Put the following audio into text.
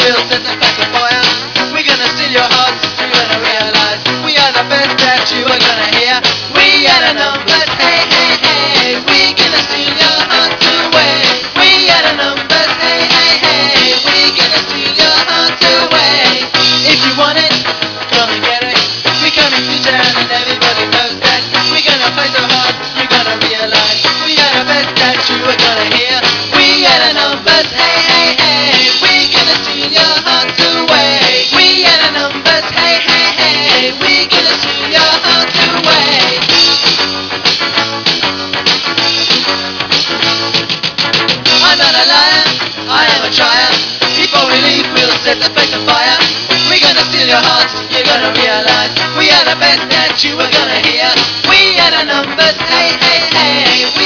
we'll set the place on fire. We're gonna steal your hearts, you're gonna realize we are the best that you are gonna hear. We are the numbers, hey, hey, hey. We're gonna steal your hearts away. We are the numbers, hey, hey, hey. We're gonna steal your hearts away. If you want it, come and get it. We're coming to town and everybody knows that. We're gonna play so hard, you're gonna realize we are the best that you are gonna hear. We are the numbers, hey, hey, hey. We're gonna steal your hearts away. We are the numbers, hey, hey, hey. We're gonna steal your hearts away. I'm not a liar, I am a trier. Before we leave, we'll set the place on fire. We're gonna steal your hearts, you're gonna realize we are the best that you are gonna hear. We are the numbers, hey, hey, hey.